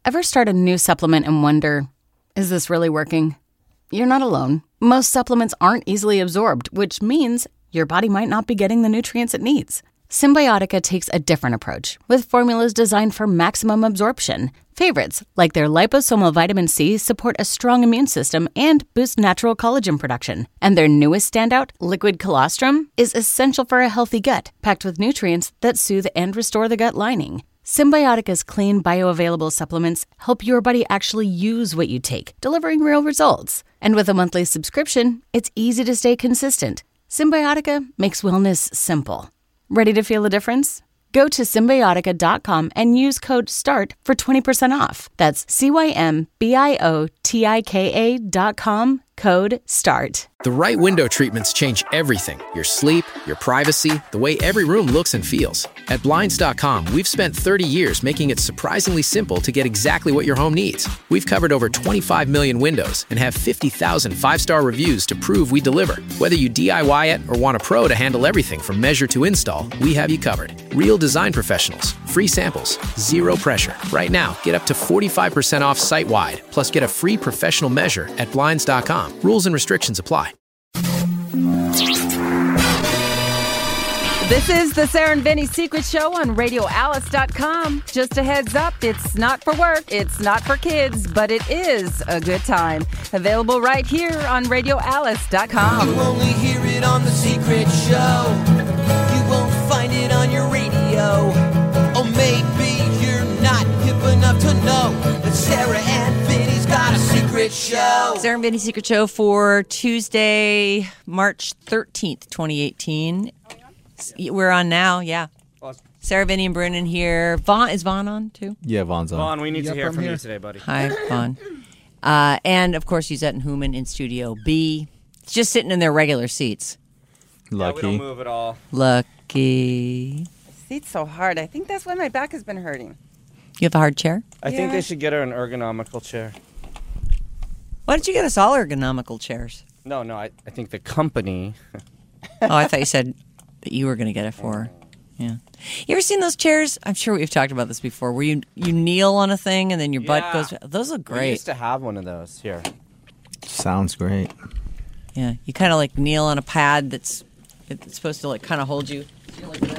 Ever start a new supplement and wonder, is this really working? You're not alone. Most supplements aren't easily absorbed, which means your body might not be getting the nutrients it needs. Symbiotica takes a different approach, with formulas designed for maximum absorption. Favorites, like their liposomal vitamin C, support a strong immune system and boost natural collagen production. And their newest standout, liquid colostrum, is essential for a healthy gut, packed with nutrients that soothe and restore the gut lining. Symbiotica's clean, bioavailable supplements help your body actually use what you take, delivering real results. And with a monthly subscription, it's easy to stay consistent. Symbiotica makes wellness simple. Ready to feel the difference? Go to Symbiotica.com and use code START for 20% off. That's CYMBIOTIKA.com, code START. The right window treatments change everything. Your sleep, your privacy, the way every room looks and feels. At Blinds.com, we've spent 30 years making it surprisingly simple to get exactly what your home needs. We've covered over 25 million windows and have 50,000 five-star reviews to prove we deliver. Whether you DIY it or want a pro to handle everything from measure to install, we have you covered. Real design professionals, free samples, zero pressure. Right now, get up to 45% off site-wide, plus get a free professional measure at Blinds.com. Rules and restrictions apply. This is the Sarah and Vinny Secret Show on RadioAlice.com. Just a heads up, it's not for work, it's not for kids, but it is a good time. Available right here on RadioAlice.com. You only hear it on the Secret Show. You won't find it on your radio. Or maybe you're not hip enough to know that Sarah and Vinny's got a secret show. Sarah and Vinny Secret Show for Tuesday, March 13th, 2018. We're on now, yeah. Awesome. Sarah, Vinny, and Brennan here. Is Vaughn on, too? Yeah, Vaughn's on. Vaughn, we need to hear from you today, buddy. Hi, Vaughn. And, of course, Yuzette and Hooman in Studio B. It's just sitting in their regular seats. Lucky. Yeah, we don't move at all. Lucky. Seat's so hard. I think that's why my back has been hurting. You have a hard chair? I think they should get her an ergonomical chair. Why don't you get us all ergonomical chairs? No, I think the company. Oh, I thought you said that you were going to get it for her. Yeah. You ever seen those chairs? I'm sure we've talked about this before, where you kneel on a thing and then your butt goes... Those look great. We used to have one of those here. Sounds great. Yeah, you kind of like kneel on a pad it's supposed to like kind of hold you. Like this.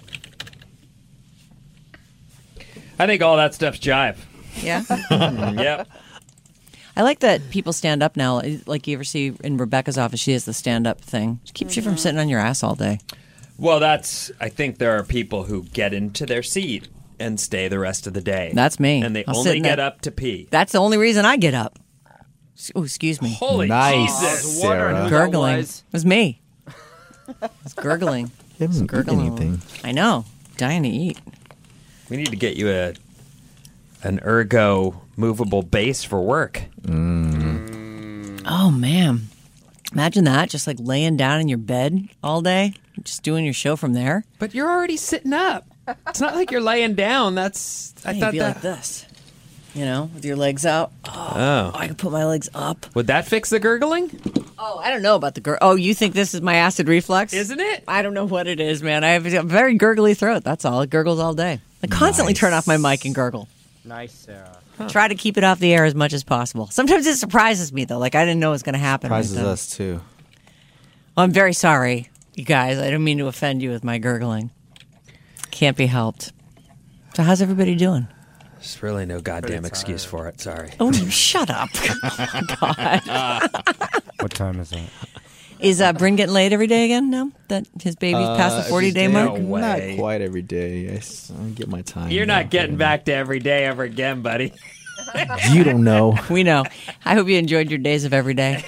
I think all that stuff's jive. Yeah? Yep. I like that people stand up now. Like you ever see in Rebecca's office, she has the stand-up thing. It keeps you from sitting on your ass all day. Well, I think there are people who get into their seat and stay the rest of the day. That's me. And they I'll only sit in get that- up to pee. That's the only reason I get up. Oh, excuse me. Holy Nice, Jesus. Sarah. Gurgling. It was me. It was gurgling. You haven't eaten Gurgling. anything. I know. Dying to eat. We need to get you an ergo movable base for work. Oh, man. Imagine that, just like laying down in your bed all day, just doing your show from there. But you're already sitting up. It's not like you're laying down. I You'd thought be that. like this, you know, with your legs out. Oh. I can put my legs up. Would that fix the gurgling? Oh, I don't know about the Oh, you think this is my acid reflux? Isn't it? I don't know what it is, man. I have a very gurgly throat. That's all. It gurgles all day. I constantly turn off my mic and gurgle. Nice, Sarah. Try to keep it off the air as much as possible. Sometimes it surprises me, though. Like, I didn't know it was going to happen. Surprises right then. us, too. Well, I'm very sorry, you guys. I don't mean to offend you with my gurgling. Can't be helped. So how's everybody doing? There's really no goddamn excuse for it. Sorry. Oh, shut up. God. What time is it? Is Bryn getting laid every day again now that his baby's past the 40-day mark? No way. Not quite every day. I get my time. You're not getting back to every day ever again, buddy. You don't know. We know. I hope you enjoyed your days of every day.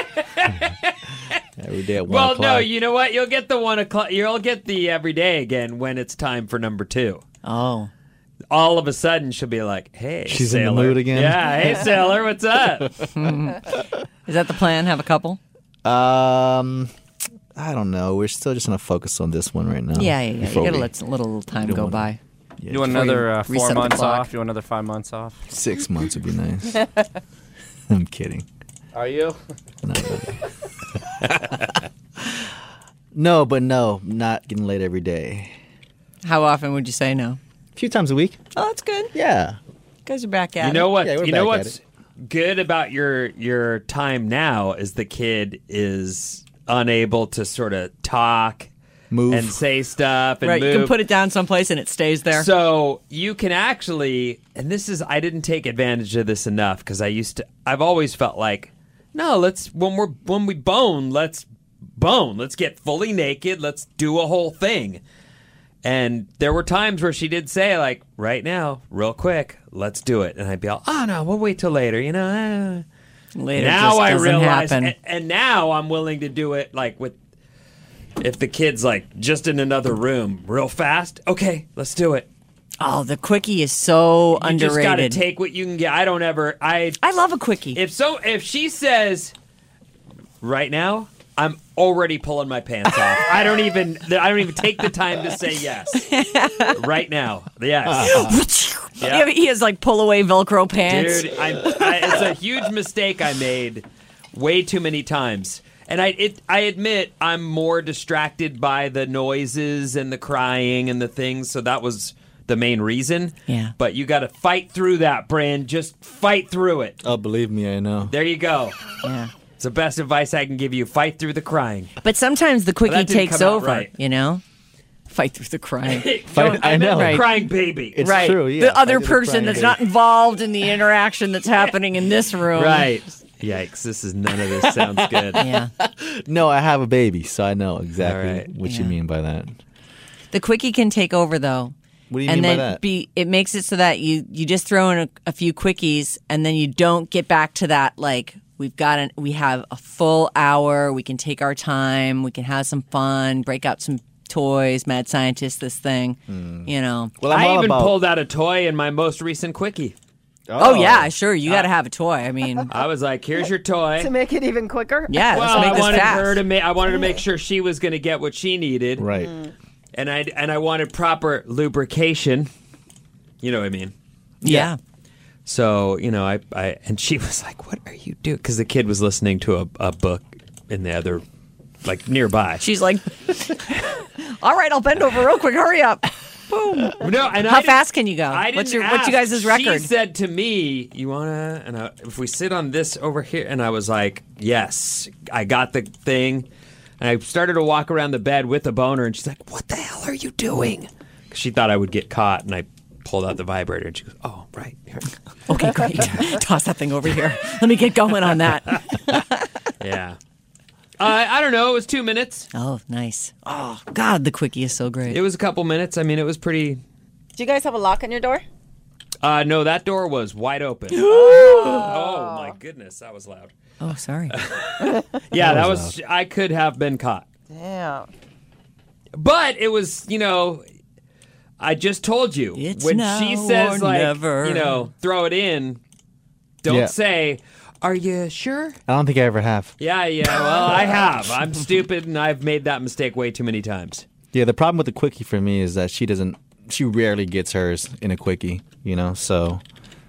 Every day at 1 Well, o'clock. no, you know what? You'll get the 1 o'clock. You'll get the every day again when it's time for number 2. Oh. All of a sudden, she'll be like, "Hey, She's in the Sailor." mood again? Yeah, hey, Sailor, what's up? Is that the plan? Have a couple? I don't know. We're still just going to focus on this one right now. Yeah. You before got to we- let a little time don't go wanna- by. Yeah, You want Before you another 4 reset the months clock. off? You want another 5 months off? 6 months would be nice. I'm kidding. Are you? Not really. No, not getting laid every day. How often would you say no? A few times a week. Oh, that's good. Yeah. guys are back at You know it. what? Yeah, we're you know back at what's good about your time now is the kid is unable to sort of talk, Move. and say stuff, and Right, move. you can put it down someplace and it stays there. So you can actually, and I didn't take advantage of this enough because I've always felt like, no, when we bone, let's get fully naked, let's do a whole thing. And there were times where she did say, like, right now, real quick, let's do it. And I'd be all, oh no, we'll wait till later, Later Now just I doesn't realize, happen. and now I'm willing to do it like if the kid's like just in another room real fast. Okay, let's do it. Oh, the quickie is so You underrated. just got to take what you can get. I love a quickie. If she says right now, I'm already pulling my pants off. I don't even take the time to say yes. Right now. Yes. Yeah, he has like pull away Velcro pants. Dude, it's a huge mistake I made way too many times. And I admit I'm more distracted by the noises and the crying and the things, so that was the main reason. Yeah. But you got to fight through that, Brand. Just fight through it. Oh, believe me, I know. There you go. Yeah. It's the best advice I can give you. Fight through the crying. But sometimes the quickie that didn't takes come out over, right. Fight through the crying. I know. Right. Crying baby. It's right. true, yeah. The other Fight through the person crying that's baby. not involved in the interaction that's happening in this room. Right. Yikes, none of this sounds good. Yeah. No, I have a baby, so I know exactly All right. what you Yeah. mean by that. The quickie can take over though. What do you and mean by then that? it makes it so that you just throw in a few quickies and then you don't get back to that like we have a full hour, we can take our time, we can have some fun, break out some toys, mad scientist this thing, Well, I'm I all even about, pulled out a toy in my most recent quickie. Oh yeah, sure, you got to have a toy. I mean, I was like, here's your toy. To make it even quicker? yeah, Well, let's make I this wanted fast. her to I wanted to make sure she was going to get what she needed, Right. and I wanted proper lubrication. You know what I mean? yeah. So I and she was like, "What are you doing?" Because the kid was listening to a book in the other, like nearby. She's like, all right, I'll bend over real quick. Hurry up. Boom. No, and How fast can you go? I What's didn't you guys' ask. record? She said to me, "You wanna?" And if we sit on this over here, and I was like, "Yes, I got the thing." And I started to walk around the bed with a boner, and she's like, "What the hell are you doing?" 'Cause she thought I would get caught, and I pulled out the vibrator, and she goes, "Oh, right here." Okay, great. Toss that thing over here. Let me get going on that. Yeah. I don't know. It was 2 minutes. Oh, nice. Oh, God, the quickie is so great. It was a couple minutes. I mean, it was pretty. Do you guys have a lock on your door? No, that door was wide open. Oh my goodness, that was loud. Oh, sorry. Yeah, that was. I could have been caught, Damn. but it was. I just told you It's when now she says or like, never. throw it in. Don't Yeah. say, "Are you sure?" I don't think I ever have. Yeah. Well, I have. I'm stupid, and I've made that mistake way too many times. Yeah, the problem with the quickie for me is that she rarely gets hers in a quickie, so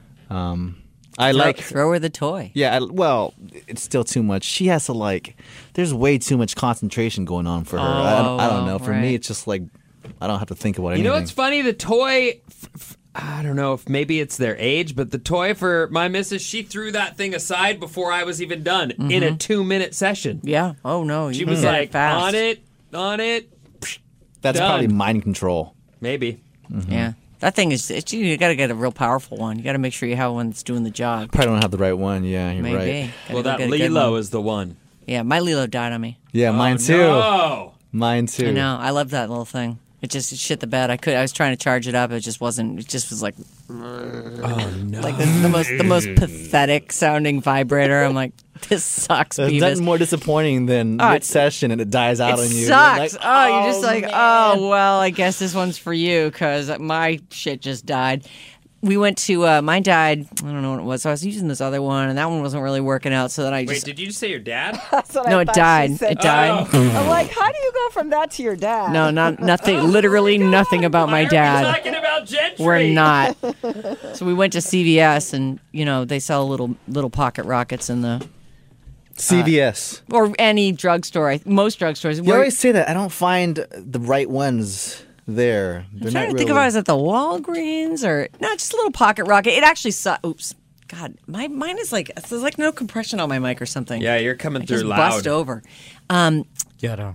I like Throw her the toy. yeah, well, it's still too much. She has to there's way too much concentration going on for her. I don't know. For right. me, it's just like I don't have to think about You anything. know what's funny? The toy, I don't know if maybe it's their age, but the toy for my missus, she threw that thing aside before I was even done in a 2-minute session. Yeah. Oh, no. She you was did like, fast. on it. That's done. probably mind control. Maybe. Yeah. That thing is, you got to get a real powerful one. You got to make sure you have one that's doing the job. Probably don't have the right one. Yeah, you're Maybe. right. Gotta Well, go that get a good Lilo one. is the one. Yeah, my Lilo died on me. Yeah, mine too. No. Mine too. I know. I love that little thing. It shit the bed. I was trying to charge it up. It just wasn't. It just was like. Oh, no. Like this is the most pathetic sounding vibrator. I'm like, this sucks, There's Beavis. nothing more disappointing than mid-session and it dies out It on you. sucks. You're Oh, you're just like, man. oh well, I guess this one's for you because my shit just died. We went to mine died. I don't know what it was. So I was using this other one, and that one wasn't really working out. So then I Wait, just did you just say your dad? That's what no, I it thought she died. said. It died. I'm like, how do you go from that to your dad? No, nothing. Literally nothing about my Why are we dad. talking about Gentry? We're not. So we went to CVS, and they sell little pocket rockets in the CVS. or any drugstore. Most drugstores. You always say that. I don't find the right ones there. I'm They're trying not to think if I was at the Walgreens or no, just a little pocket rocket. It actually oops. God, mine is like there's like no compression on my mic or something. Yeah, you're coming I through just loud. bust over. Ghetto.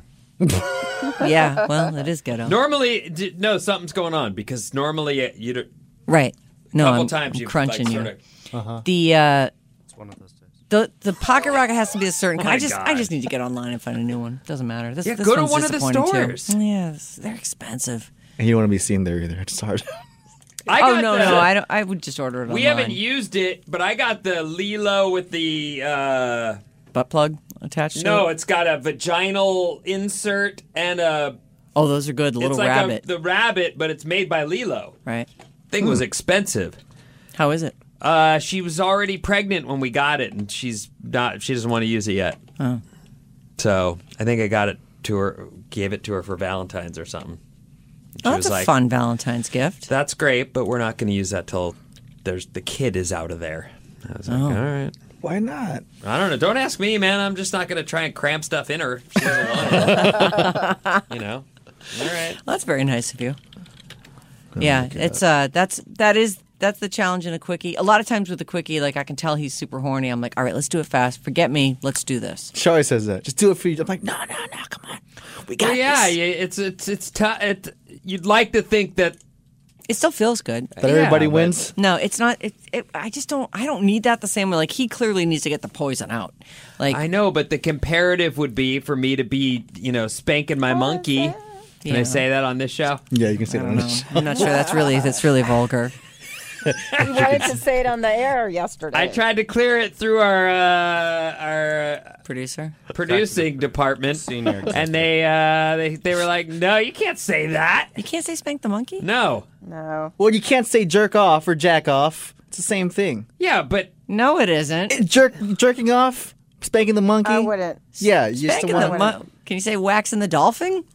Yeah, well, it is ghetto. Normally, no, something's going on because normally you don't. Right. No, couple I'm times you've crunching like, you. sorta- The It's one of those days. the pocket rocket has to be a certain kind. my I God. just need to get online and find a new one. Doesn't matter. This Yeah, this go to one's one of the disappointing, stores. Too. Yeah, they're expensive. And you don't want to be seen there either. It's hard. I Oh got no, the- no, I don't. I would just order it online. We haven't used it, but I got the Lilo with the. butt plug attached. to No, it? it's got a vaginal insert and a. Oh, those are good. The little it's like rabbit. the rabbit, but it's made by Lilo. Right. Thing was expensive. How is it? She was already pregnant when we got it, and she's not. She doesn't want to use it yet. Oh. So I think I got it to her, gave it to her for Valentine's or something. She Oh, was that's a like, fun Valentine's gift. "That's great, but we're not going to use that till the kid is out of there." I was like, Oh. "All right." Why not? I don't know. Don't ask me, man. I'm just not going to try and cram stuff in her. If she doesn't want it. You know. All right. Well, that's very nice of you. Yeah, it's that's the challenge in a quickie. A lot of times with a quickie, like I can tell he's super horny. I'm like, all right, let's do it fast. Forget me. Let's do this. She always says that. Just do it for you. I'm like, no, come on. We got Well, yeah, this. it's tough. You'd like to think that It still feels good. That everybody but- wins. No, it's not. I just don't. I don't need that the same way. Like he clearly needs to get the poison out. Like I know, but the comparative would be for me to be, spanking my monkey. Can I Yeah. say that on this show? Yeah, you can say I that don't on know. the show. I'm not sure that's really vulgar. You wanted to say it on the air yesterday. I tried to clear it through our Producer. producing department, Senior executive. and they were like, "No, you can't say that." You can't say spank the monkey. No. No. Well, you can't say jerk off or jack off. It's the same thing. Yeah, but No, it isn't. Jerking off, spanking the monkey. I wouldn't. Yeah, you just Spanking the want. Can you say waxing the dolphin?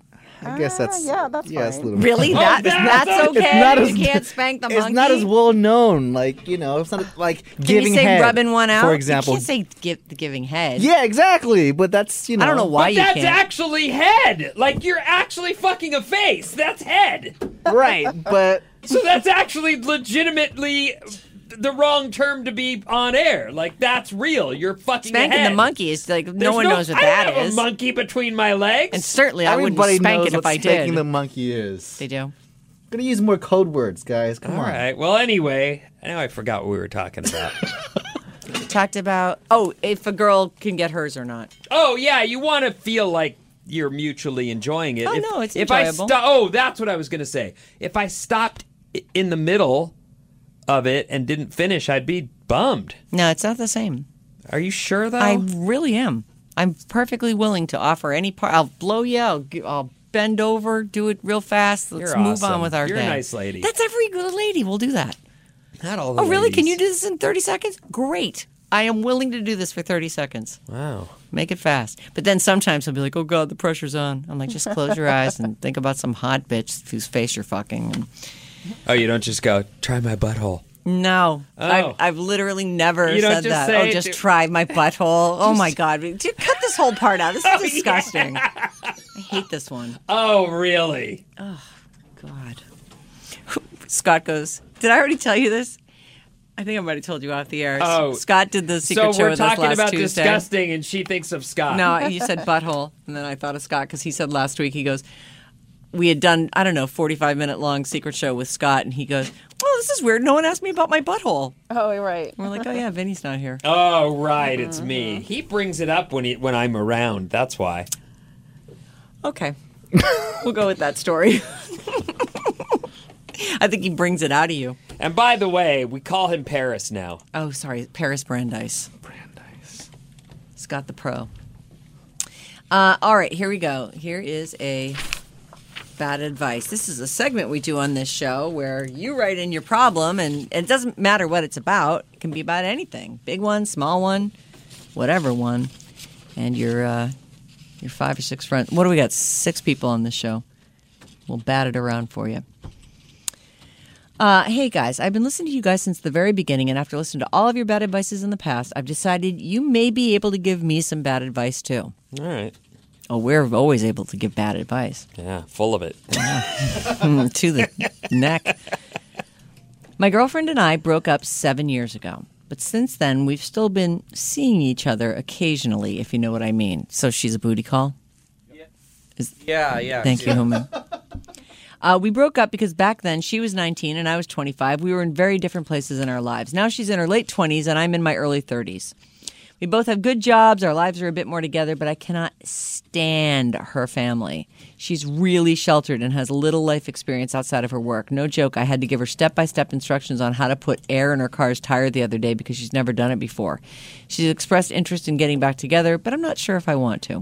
I guess that's yeah, that's it's fine. a little. Really? That's okay. It's not as- you can't spank the monkey. It's not as well known. Like it's not like Can giving you say head, rubbing one out? for example. You can't say giving head. Yeah, exactly. But that's I don't know why but you that's can't. actually head. Like you're actually fucking a face. That's head. right. But So that's actually legitimately the wrong term to be on air. Like that's real. You're fucking Spanking a head. the monkey is like no There's one knows what I that don't have is. a monkey between my legs. And certainly I wouldn't everybody spank knows it if what I spanking did. the monkey is. They do. Gonna use more code words, guys. Come All on. right. Well, anyway, now I forgot what we were talking about. Talked about if a girl can get hers or not. Oh yeah, you want to feel like you're mutually enjoying it. Oh, no, it's if enjoyable. That's what I was going to say. If I stopped in the middle of it and didn't finish, I'd be bummed. No, it's not the same. Are you sure though? I really am. I'm perfectly willing to offer any part. I'll blow you. I'll bend over, do it real fast. Let's You're move awesome. on with our You're a day. nice lady. That's every good lady will do that. Not all the Oh, really? Can ladies. you do this in 30 seconds? Great. I am willing to do this for 30 seconds. Wow. Make it fast. But then sometimes I'll be like, oh, God, the pressure's on. I'm like, just close your eyes and think about some hot bitch whose face you're fucking. And Oh, you don't just go, try my butthole. no. Oh. I've literally never You don't said just that. say Oh, just it. try my butthole. Oh, my God. Dude, cut this whole part out. This is disgusting. I hate this one. Oh, really? God. Scott goes, did I already tell you this? I think I might have told you off the air. Oh. Scott did the secret So show we're with us talking last about Tuesday. disgusting, and she thinks of Scott. No, you said butthole, and then I thought of Scott because he said last week, he goes, we had done, 45-minute long secret show with Scott, and he goes, well, this is weird. No one asked me about my butthole. Oh, you're right. And we're like, oh, yeah, Vinny's not here. Oh, right, it's me. He brings it up when I'm around. That's why. Okay. We'll go with that story. I think he brings it out of you. And by the way, we call him Paris now. Oh, sorry, Paris Brandeis. Scott the Pro. All right, here we go. Here is a bad advice. This is a segment we do on this show where you write in your problem, and it doesn't matter what it's about. It can be about anything. Big one, small one, whatever one. And your 5 or 6 friends. What do we got? 6 people on this show. We'll bat it around for you. Hey guys, I've been listening to you guys since the very beginning, and after listening to all of your bad advices in the past, I've decided you may be able to give me some bad advice too. All right. Oh, we're always able to give bad advice. Yeah, full of it. To the neck. My girlfriend and I broke up 7 years ago. But since then, we've still been seeing each other occasionally, if you know what I mean. So she's a booty call? Yeah. Thank you, Human. We broke up because back then she was 19 and I was 25. We were in very different places in our lives. Now she's in her late 20s and I'm in my early 30s. We both have good jobs. Our lives are a bit more together, but I cannot stand her family. She's really sheltered and has little life experience outside of her work. No joke, I had to give her step-by-step instructions on how to put air in her car's tire the other day because she's never done it before. She's expressed interest in getting back together, but I'm not sure if I want to.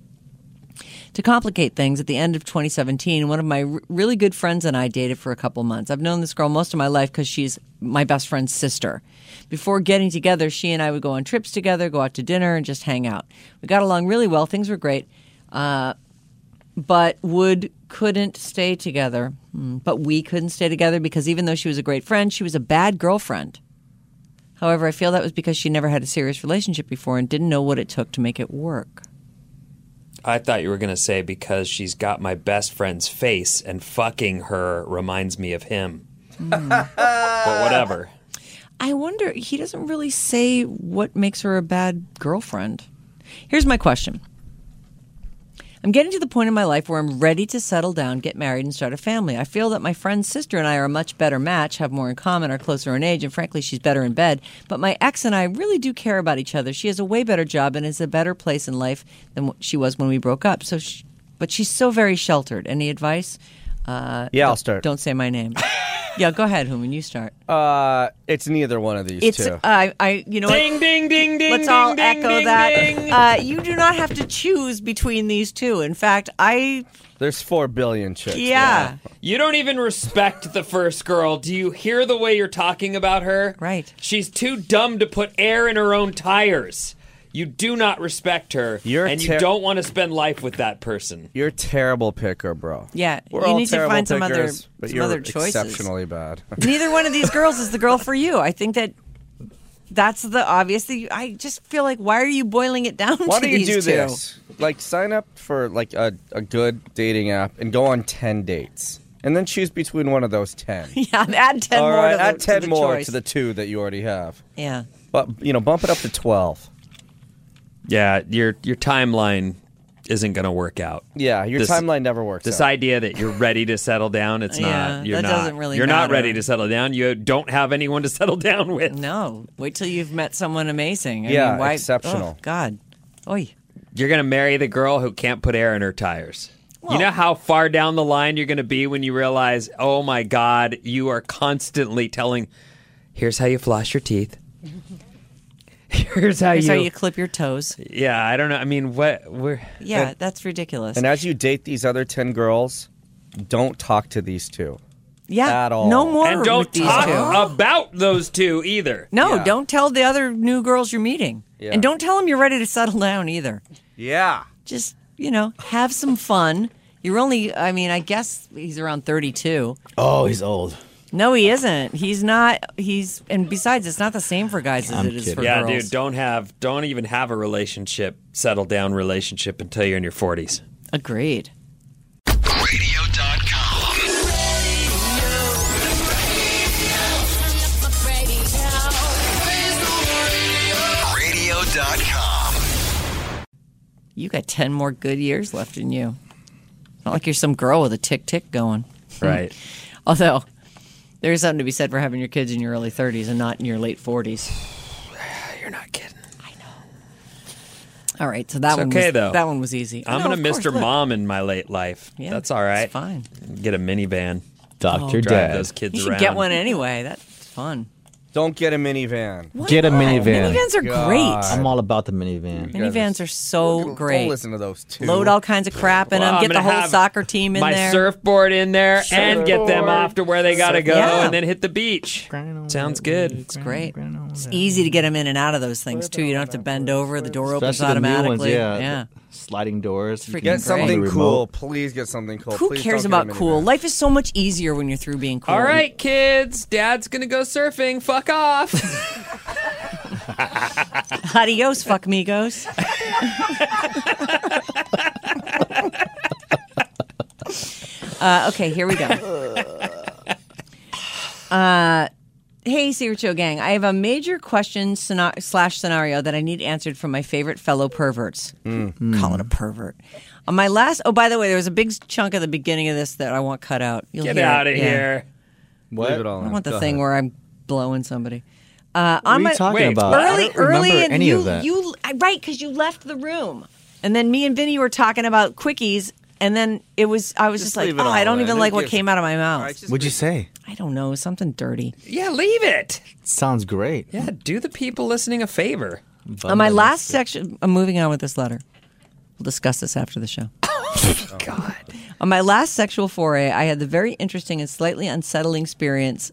To complicate things, at the end of 2017, one of my really good friends and I dated for a couple months. I've known this girl most of my life because she's my best friend's sister. Before getting together, she and I would go on trips together, go out to dinner, and just hang out. We got along really well. Things were great, but couldn't stay together. But we couldn't stay together because even though she was a great friend, she was a bad girlfriend. However, I feel that was because she never had a serious relationship before and didn't know what it took to make it work. I thought you were going to say because she's got my best friend's face and fucking her reminds me of him. But whatever. I wonder, he doesn't really say what makes her a bad girlfriend. Here's my question. I'm getting to the point in my life where I'm ready to settle down, get married, and start a family. I feel that my friend's sister and I are a much better match, have more in common, are closer in age, and frankly, she's better in bed. But my ex and I really do care about each other. She has a way better job and is a better place in life than she was when we broke up. But she's so very sheltered. Any advice? I'll start. Don't say my name. Yeah, go ahead, Human. You start. It's neither one of these two. You know ding, what? Ding, ding, ding, ding. Let's all ding, echo ding, that. ding. You do not have to choose between these two. In fact, There's 4 billion chicks. Yeah. You don't even respect the first girl. Do you hear the way you're talking about her? Right. She's too dumb to put air in her own tires. You do not respect her, you don't want to spend life with that person. You're a terrible picker, bro. Yeah, We're you all need to find some pickers, but some you're other choices. Exceptionally bad. Neither one of these girls is the girl for you. I think that's the obvious thing. I just feel like, why are you boiling it down Why to don't you these do two? this? Like, sign up for like a good dating app and go on 10 dates. And then choose between one of those 10. Yeah, add 10 all more right, to the add 10 to the more choice. to the 2 that you already have. Yeah. But, bump it up to 12. Yeah, your timeline isn't going to work out. Yeah, your timeline never works This out. idea that you're ready to settle down, it's Yeah, not. You're that not. doesn't really You're not matter. ready to settle down. You don't have anyone to settle down with. No. Wait till you've met someone amazing. I Yeah, mean, why, exceptional. Oh, God. Oy. You're going to marry the girl who can't put air in her tires. You know how far down the line you're going to be when you realize, oh my God, you are constantly telling, here's how you floss your teeth. Here's how you clip your toes. Yeah, I don't know. I mean, That's ridiculous. And as you date these other 10 girls, don't talk to these 2. Yeah, at all. no more And don't with these talk two. about those 2 either. No, Yeah. don't tell the other new girls you're meeting. Yeah. And don't tell them you're ready to settle down either. Yeah. Just, have some fun. You're only, I guess he's around 32. Oh, he's old. No, he isn't. He's not. And besides, it's not the same for guys as I'm it is kidding. for Yeah, girls. dude, don't even have a settle down relationship until you're in your 40s. Agreed. Radio.com. Radio.com. You got 10 more good years left in you. Not like you're some girl with a tick going. Right. Although, there's something to be said for having your kids in your early 30s and not in your late 40s. You're not kidding. I know. All right, so that though. one was easy. I'm going to Mr. Mom in my late life. Yeah, that's all right. It's fine. Get a minivan. Dr. Drive Dad. those kids You should around. get one anyway. That's fun. Don't get a minivan. Get a minivan. Minivans are God. great. I'm all about the minivan. Minivans are so great. Don't listen to those 2. Load all kinds of crap in Well, them. I'm Get the gonna whole have soccer team in my there. surfboard in there and get them off to where they got to go Yeah. and then hit the beach. Sounds good. It's great. It's easy to get them in and out of those things too. You don't have to bend over. The door opens Especially the new automatically. ones, Yeah. Sliding doors. Freaking Get something great. cool. Please get something cool. Who Please cares don't get a about cool? minivan. Life is so much easier when you're through being cool. All right, kids. Dad's going to go surfing. Fuck off. Adios, fuck amigos. Okay, here we go. Hey, Secret Show gang. I have a major question / scenario that I need answered from my favorite fellow perverts. Call it a pervert. On my last... Oh, by the way, there was a big chunk at the beginning of this that I want cut out. You'll Get hear out it. of Yeah. here. What? Leave it all I in. want the Go thing ahead. where I'm blowing somebody. What are you talking about? I don't remember and any you, of that. Right, because you left the room. And then me and Vinny were talking about quickies, and then I was just like, leave it oh, all I don't in. even Who like what gives came a- out of my mouth. All right, just What'd you leave- say? I don't know, something dirty. Yeah, leave it. Sounds great. Yeah, do the people listening a favor. On my last section, I'm moving on with this letter. We'll discuss this after the show. God. On my last sexual foray, I had the very interesting and slightly unsettling experience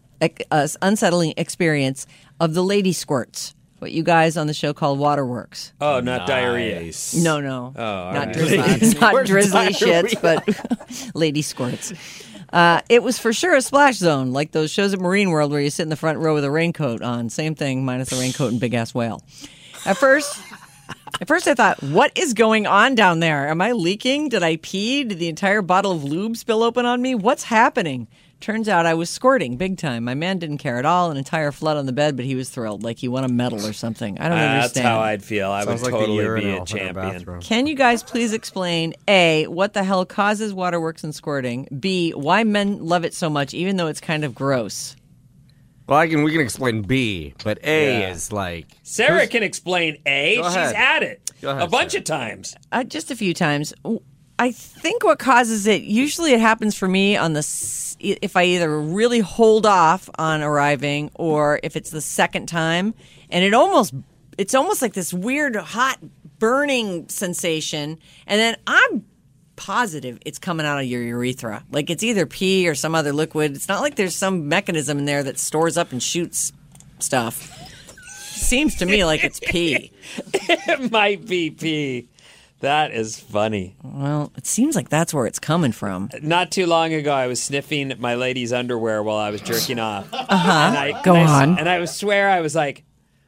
of the lady squirts, what you guys on the show call waterworks. Oh, not diarrhea. No, Oh, all not right. drizzly, not drizzly shits, but lady squirts. It was for sure a splash zone, like those shows at Marine World where you sit in the front row with a raincoat on. Same thing, minus the raincoat and big ass whale. At first I thought, what is going on down there? Am I leaking? Did I pee? Did the entire bottle of lube spill open on me? What's happening? Turns out I was squirting big time. My man didn't care at all, an entire flood on the bed, but he was thrilled, like he won a medal or something. I don't That's understand. how I'd feel. I would Sounds like the totally be urinal a in the champion. bathroom. Can you guys please explain, A, what the hell causes waterworks and squirting? B, why men love it so much, even though it's kind of gross? Well, we can explain B, but A Yeah. is like... Sarah can explain A. Go She's ahead. had it Go ahead, a bunch Sarah. of times. Just a few times. I think what causes it, usually it happens for me on if I either really hold off on arriving or if it's the second time, and it's almost like this weird hot burning sensation, and then I'm positive it's coming out of your urethra. Like it's either pee or some other liquid. It's not like there's some mechanism in there that stores up and shoots stuff. Seems to me like it's pee. It might be pee. That is funny. Well, it seems like that's where it's coming from. Not too long ago, I was sniffing my lady's underwear while I was jerking off. Uh-huh. Go on. And I was like,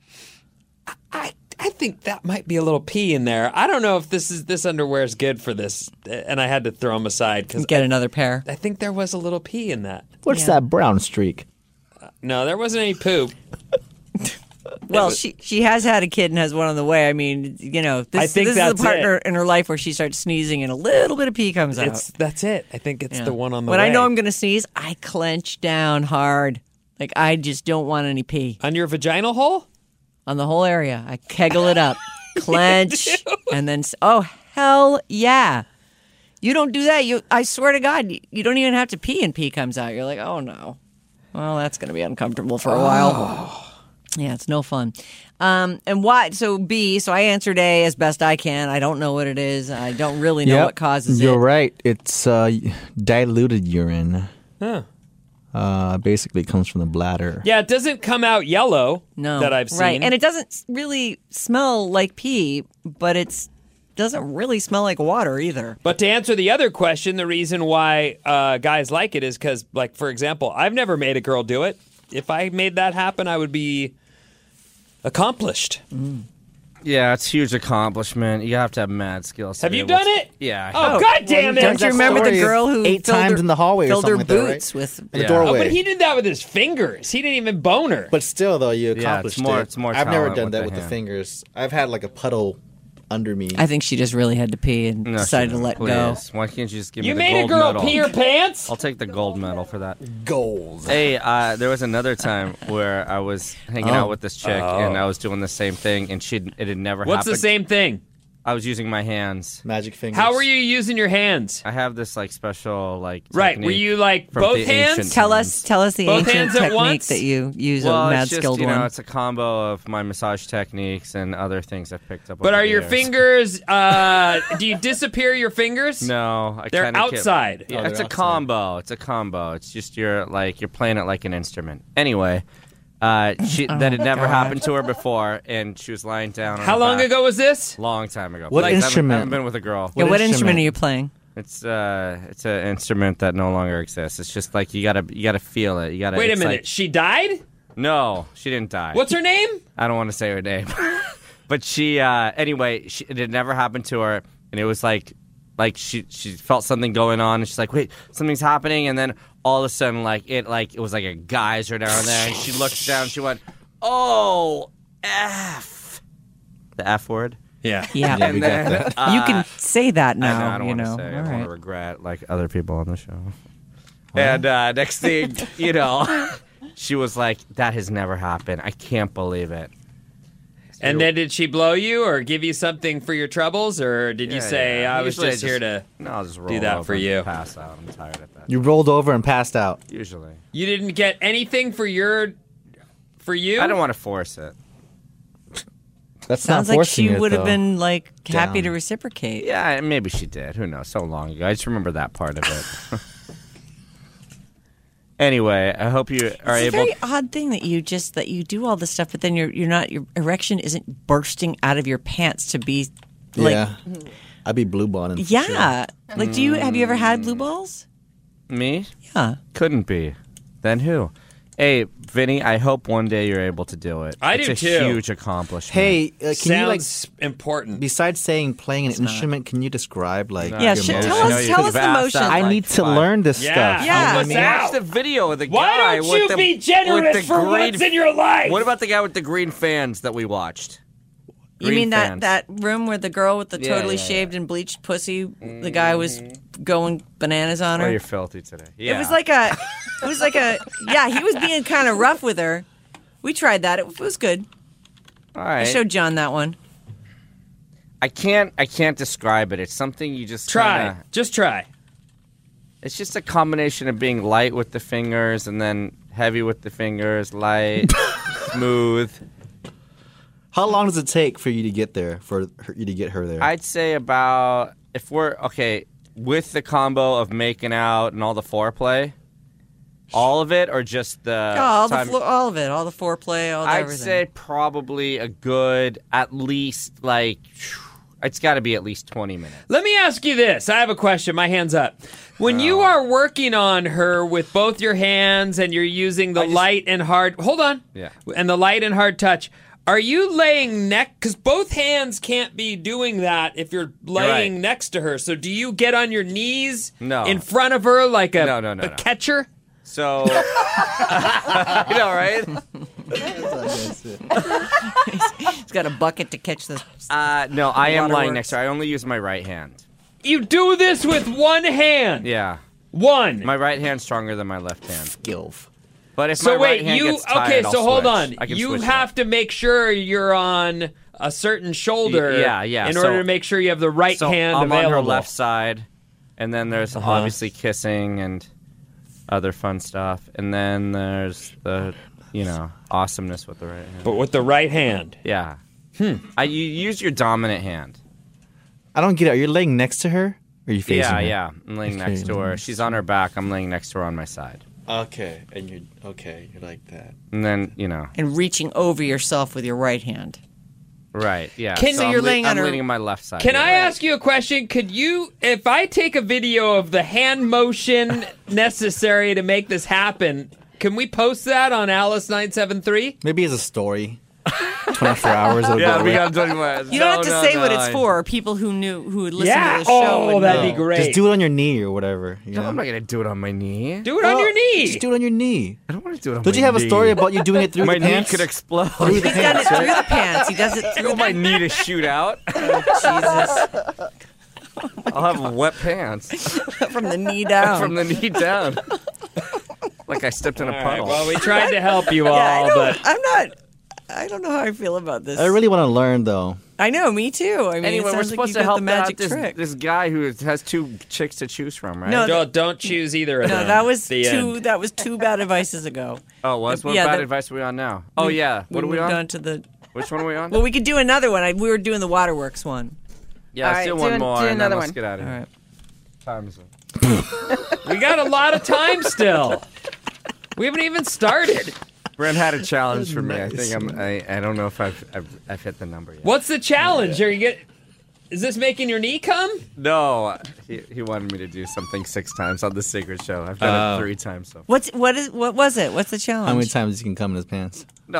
I think that might be a little pee in there. I don't know if this underwear is good for this. And I had to throw them aside because Get another pair. I think there was a little pee in that. What's that brown streak? No, there wasn't any poop. Well, she has had a kid and has one on the way. I mean, I think this is that's the partner it. in her life where she starts sneezing and a little bit of pee comes out. That's it. I think it's Yeah. the one on the when way. I know I'm going to sneeze, I clench down hard. Like I just don't want any pee. On your vaginal hole? On the whole area. I kegel it up, clench, and then, oh, hell yeah. You don't do that. I swear to God, you don't even have to pee and pee comes out. You're like, oh no. Well, that's going to be uncomfortable for a while. Yeah, it's no fun. And why? So B, so I answered A as best I can. I don't know what it is. I don't really know what causes it. You're right. It's diluted urine. Huh. Basically comes from the bladder. Yeah, it doesn't come out yellow No. that I've seen. Right, and it doesn't really smell like pee, but it doesn't really smell like water either. But to answer the other question, the reason why guys like it is because, like, for example, I've never made a girl do it. If I made that happen, I would be accomplished. Yeah, it's a huge accomplishment. You have to have mad skills. to Have be you able done to- it? Yeah. Oh, God damn it. Don't you remember the story of girl who 8 filled times her, in the hallway or filled her something like that, right? boots with... In the Yeah. Oh, doorway. but he did that with his fingers. He didn't even bone her. But still, though, you Yeah, accomplished it's more I've never talent done with that the with the hand. fingers. I've had like a puddle under me. I think she just really had to pee and No, decided she to let please. go. Why can't you just give You me the made a gold girl medal? pee her pants? I'll take the gold medal for that. Gold. Hey, there was another time where I was hanging out with this chick and I was doing the same thing, and it had never What's happened. the same thing? I was using my hands. Magic fingers. How were you using your hands? I have this like special like Right, were technique you like from both the hands? ancient Tell times. us the Both ancient hands at technique once? that you use, Well, a mad it's just, skilled you know, one. it's a combo of my massage techniques and other things I've picked up. But over are the your years. fingers, do you disappear your fingers? No, I They're kinda outside. Yeah, Oh, it's they're a outside. combo. It's a combo. It's just you're playing it like an instrument. Anyway, that had never happened to her before, and she was lying down. On How her long back. ago was this? Long time ago. What Like, I instrument? haven't been with a girl. Yeah, what instrument instrument? are you playing? It's an instrument that no longer exists. It's just like you gotta feel it. You gotta. Wait a it's minute. like- She died? no, she didn't die. What's her name? I don't want to say her name. But she, anyway, it had never happened to her, and it was like like she felt something going on, and she's like, wait, something's happening, and then all of a sudden, it was like a geyser down there, and she looked down, she went, oh, F. The F word? Yeah. Yeah. And then, you can say that now. I don't you want to know. say. I All don't want right. to regret like other people on the show. And next thing, she was like, "That has never happened. I can't believe it." And then did she blow you or give you something for your troubles, or did you say I was Usually just here to I'll just roll do that over for and you? Pass out. I'm tired of that. You rolled over and passed out. Usually. You didn't get anything for you? I don't want to force it. That's Sounds not like forcing she it, would have though. been like happy Down. to reciprocate. Yeah, maybe she did. Who knows? So long ago. I just remember that part of it. Anyway, I hope you are It's a able. very odd thing that you do all this stuff, but then you're not, your erection isn't bursting out of your pants to be like. Yeah. I'd be blue balling. Yeah. Like, have you ever had blue balls? Me? Yeah. Couldn't be. Then who? Hey, Vinny, I hope one day you're able to do it. I it's do a too. Huge accomplishment. Hey, can you Sounds important. besides saying playing an instrument, can you describe No, Yeah, your shit, motion? tell us the motion. I need to learn this Yeah. stuff. Yeah. You know what I mean? Out. Watch the video of the Why guy don't with you the, be with generous the for green, once in your life? What about the guy with the green fans that we watched? You Green mean fans. that room where the girl with the Yeah, totally yeah, shaved and bleached pussy, the guy was going bananas on Oh, her? you're filthy today. Yeah. It was like a, yeah, he was being kind of rough with her. We tried that. It was good. All right. I showed John that one. I can't describe it. It's something you just Try. Just try. It's just a combination of being light with the fingers and then heavy with the fingers, light, smooth. How long does it take for you to get there? You to get her there? I'd say about, if we're okay with the combo of making out and all the foreplay, all of it, or just the all time? all of it, all the foreplay, all the I'd everything. say probably a good, at least it's got to be at least 20 minutes. Let me ask you this. I have a question. My hand's up. When you are working on her with both your hands and you're using the light and hard... Hold on. Yeah. And the light and hard touch, are you laying neck... Because both hands can't be doing that if you're laying next to her. So do you get on your knees in front of her like a catcher? So, you know, right? He's got a bucket to catch the. No, I am lying waterworks. next to her. I only use my right hand. You do this with one hand. Yeah. One. My right hand's stronger than my left hand. Skilf. But if So my wait, right hand you gets tired, okay? I'll So hold switch. on. I can You switch it have up. to make sure you're on a certain shoulder. Yeah. In So- order to make sure you have the right so hand I'm available. on her left side, and then there's obviously kissing and other fun stuff, and then there's the awesomeness with the right hand. But with the right hand. Yeah. You use your dominant hand. I don't get it. Are you laying next to her? Or are you facing her? Yeah. I'm laying next to her. She's on her back. I'm laying next to her on my side. Okay, and you're like that. And then And reaching over yourself with your right hand. right, yeah. So you're laying on I'm her- leaning on my left side. Can yeah. I ask you a question? Could you, if I take a video of the hand motion necessary to make this happen, can we post that on Alice 973? Maybe as a story. 24 hours. It'll Yeah, go we away. got to talk about it. You don't have to say what it's for. People who would listen Yeah. to the show Oh, would that'd know. be great. Just do it on your knee or whatever. You No, know? I'm not going to do it on my knee. Do it on your knee. Just do it on your knee. I don't want to do it on Don't my you have a knee. story about you doing it through My the knee pants? could explode. Through the He's done it pants. through the pants. He does it I through want my knee to shoot out. Jesus. I'll have wet pants From the knee down. from the knee down. Like I stepped in a All right, puddle. well, we tried to help you all, I but don't know how I feel about this. I really want to learn, though. I know, me too. I mean, Anyway, it we're sounds like supposed you to got help the magic out trick. this guy who has two chicks to choose from, right? No, don't choose either of them. No, that was The two. end. That was two bad advices ago. Oh, what Yeah, bad the- advice are we on now? Oh, yeah. What are we moved on? to the. Which one are we on? Well, we could do another one. We were doing the waterworks one. Yeah, let's All do right, one more do and then another let's one. get out of All here. right. Time's up. We got a lot of time still. We haven't even started. Brent had a challenge for me. I think I don't know if I've hit the number yet. What's the challenge? Is this making your knee come? No, he wanted me to do something 6 times on the Secret Show. I've done it 3 times so far. What was it? What's the challenge? How many times you can come in his pants? No.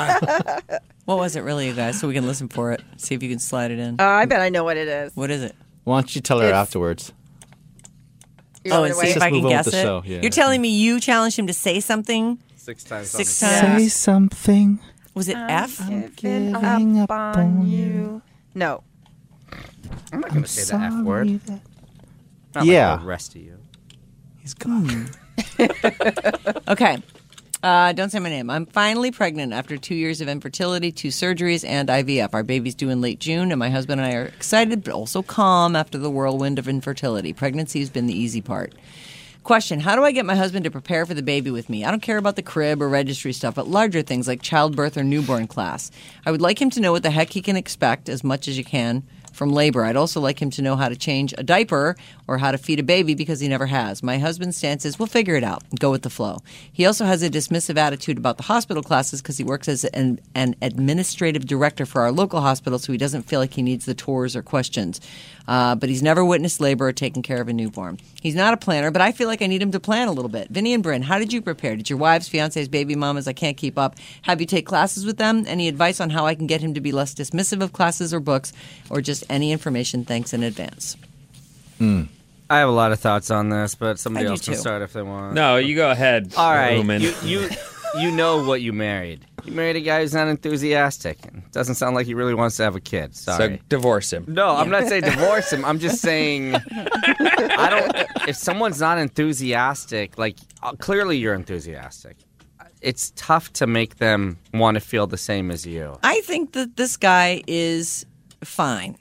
What was it really, you guys? So we can listen for it. See if you can slide it in. I bet I know what it is. What is it? Why don't you tell her afterwards? Oh, and see if I can guess it? Show. Yeah. You're telling me you challenged him to say something 6 times. 6 times? Say something. Was it F? Giving up on you. No. I'm not going to say the F word. Not Yeah. like the rest of you. He's gone. Okay. Don't say my name. I'm finally pregnant after 2 years of infertility, 2 surgeries, and IVF. Our baby's due in late June, and my husband and I are excited but also calm after the whirlwind of infertility. Pregnancy has been the easy part. Question, how do I get my husband to prepare for the baby with me? I don't care about the crib or registry stuff, but larger things like childbirth or newborn class. I would like him to know what the heck he can expect as much as you can from labor. I'd also like him to know how to change a diaper or how to feed a baby because he never has. My husband's stance is, we'll figure it out and go with the flow. He also has a dismissive attitude about the hospital classes because he works as an administrative director for our local hospital, so he doesn't feel like he needs the tours or questions. But he's never witnessed labor or taken care of a newborn. He's not a planner, but I feel like I need him to plan a little bit. Vinny and Bryn, how did you prepare? Did your wives, fiancés, baby mamas, I can't keep up, have you take classes with them? Any advice on how I can get him to be less dismissive of classes or books, or just any information? Thanks in advance. I have a lot of thoughts on this, but somebody I do else can too. start if they want. No, you go ahead. All right. Lumen. You know what you married. You married a guy who's not enthusiastic. It doesn't sound like he really wants to have a kid. Sorry. So divorce him. No, I'm not saying divorce him. I'm just saying if someone's not enthusiastic, like clearly you're enthusiastic. It's tough to make them want to feel the same as you. I think that this guy is fine.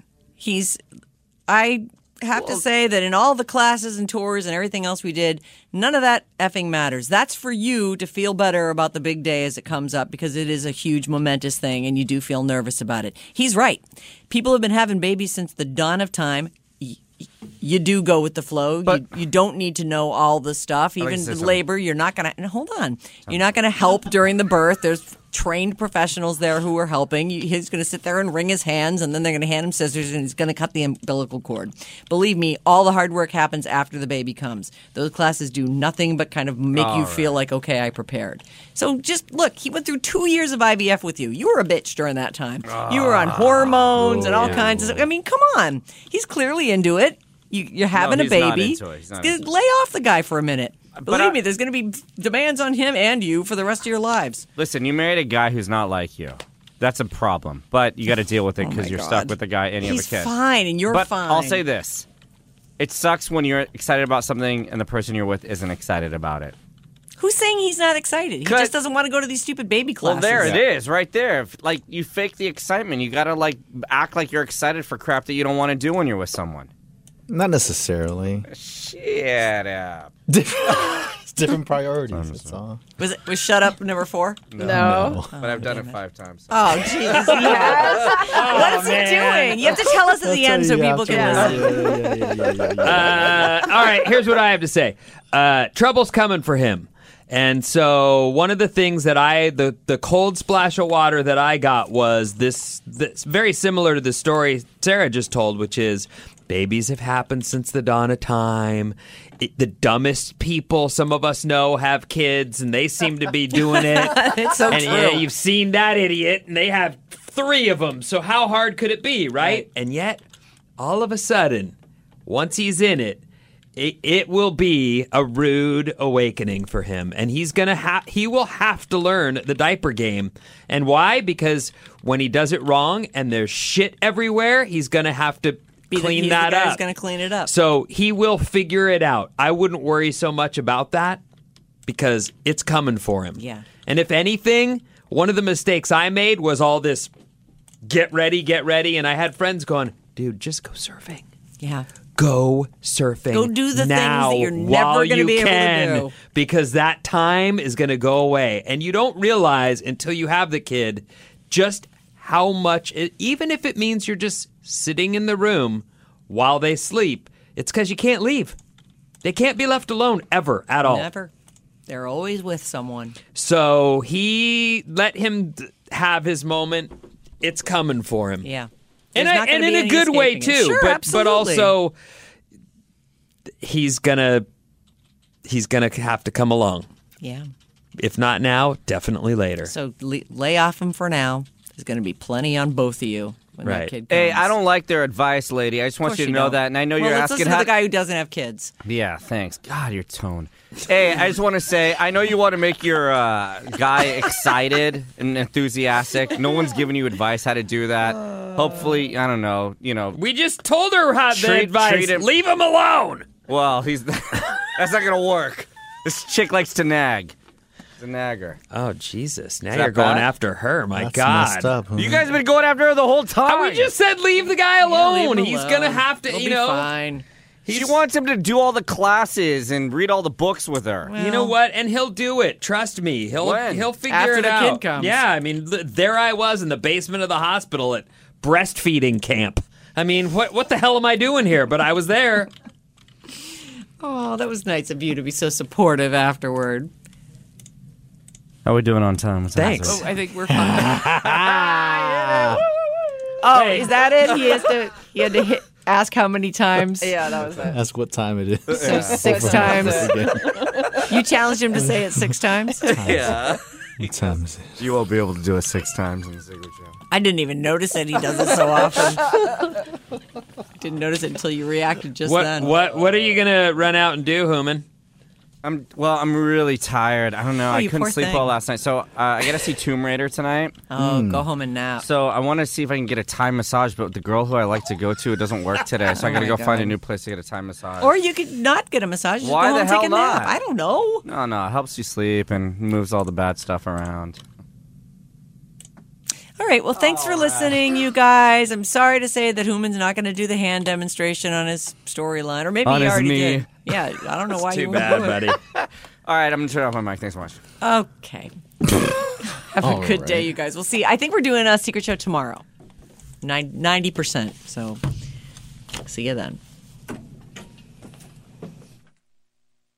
I have to say that in all the classes and tours and everything else we did, none of that effing matters. That's for you to feel better about the big day as it comes up because it is a huge momentous thing and you do feel nervous about it. He's right. People have been having babies since the dawn of time. You do go with the flow. But you don't need to know all the stuff. Even the labor, you're not going to... Hold on. You're not going to help during the birth. There's trained professionals there who are helping. He's going to sit there and wring his hands, and then they're going to hand him scissors, and he's going to cut the umbilical cord. Believe me, all the hard work happens after the baby comes. Those classes do nothing but kind of make you feel like, okay, I prepared. So just look, he went through 2 years of IVF with you. You were a bitch during that time. You were on hormones and all kinds of stuff. I mean, come on. He's clearly into it. You're having a baby. Not into it. He's not into it. Lay off the guy for a minute. Believe me, there's going to be demands on him and you for the rest of your lives. Listen, you married a guy who's not like you. That's a problem. But you got to deal with it because you're stuck with the guy and you have a kid. He's fine and you're fine. I'll say this. It sucks when you're excited about something and the person you're with isn't excited about it. Who's saying he's not excited? He just doesn't want to go to these stupid baby classes. Well, there it is, right there. Like, you fake the excitement. You got to, act like you're excited for crap that you don't want to do when you're with someone. Not necessarily. Shut up. It's different priorities. That's all. Was Shut Up number 4? No. But I've done it 5 times. Oh, jeez. What is he doing? You have to tell us at the end so people can listen. All right, here's what I have to say. Trouble's coming for him. And so one of the things that the cold splash of water that I got was this very similar to the story Sarah just told, which is babies have happened since the dawn of time. The dumbest people some of us know have kids, and they seem to be doing it. It's so and true. Yeah, you've seen that idiot, and they have 3 of them. So how hard could it be, right? And yet, all of a sudden, once he's in it, it will be a rude awakening for him, and he will have to learn the diaper game. And why? Because when he does it wrong and there's shit everywhere, he's going to have to clean that up. He's going to clean it up. So he will figure it out. I wouldn't worry so much about that because it's coming for him. Yeah. And if anything, one of the mistakes I made was all this get ready, and I had friends going, dude, just go surfing. Yeah. Go surfing. Go do the now things that you're never going to be able to do. Because that time is going to go away. And you don't realize until you have the kid just how much, even if it means you're just sitting in the room while they sleep, it's because you can't leave. They can't be left alone ever at all. Never. They're always with someone. So he let him have his moment. It's coming for him. Yeah. And in a good way too. Sure, but also he's gonna have to come along. Yeah. If not now, definitely later. So lay off him for now. There's going to be plenty on both of you. when Right. that kid comes. Hey, I don't like their advice, lady. I just Of want course you to know don't. that. And I know well, you're let's asking listen how. to the guy who doesn't have kids. Yeah, thanks. God, your tone. Hey, I just want to say, I know you want to make your guy excited and enthusiastic. No one's giving you advice how to do that. Hopefully, I don't know, We just told her how the Treat advice. him- Leave him alone. Well, that's not going to work. This chick likes to nag. She's a nagger. Oh, Jesus. Now that you're going bad? after her. My That's God. messed up. Huh? You guys have been going after her the whole time. We just said leave the guy alone. Leave him He's alone. going to have to, He'll you be know. fine. She wants him to do all the classes and read all the books with her. You know what? And he'll do it. Trust me. He'll figure After it the out. kid comes. Yeah, I mean, there I was in the basement of the hospital at breastfeeding camp. I mean, what the hell am I doing here? But I was there. Oh, that was nice of you to be so supportive afterward. How are we doing on time? Thanks. Oh, I think we're fine. Oh, is that it? He had to ask how many times? Yeah, that was it. That's what time it is. So 6 times. You challenged him to say it 6 times? Yeah. What time is it? You won't be able to do it 6 times in the Secret Show. I didn't even notice it. He does it so often. Didn't notice it until you reacted just then. What are you gonna run out and do, Hooman? I'm really tired. I don't know. I you couldn't poor sleep thing. well last night. So I got to see Tomb Raider tonight. Oh, go home and nap. So I want to see if I can get a Thai massage, but the girl who I like to go to, it doesn't work today. So I got to my go find a God. new place to get a Thai massage. Or you could not get a massage. Just Why go home the and hell take a nap. not? I don't know. No, it helps you sleep and moves all the bad stuff around. All right. Well, thanks for listening, you guys. I'm sorry to say that Hooman's not going to do the hand demonstration on his storyline, or maybe On he his already knee. did. Yeah, I don't know why you Too wouldn't bad, do it. buddy. All right, I'm going to turn off my mic. Thanks so much. Okay. Have a good day, you guys. We'll see. I think we're doing a Secret Show tomorrow. 90%. So see you then.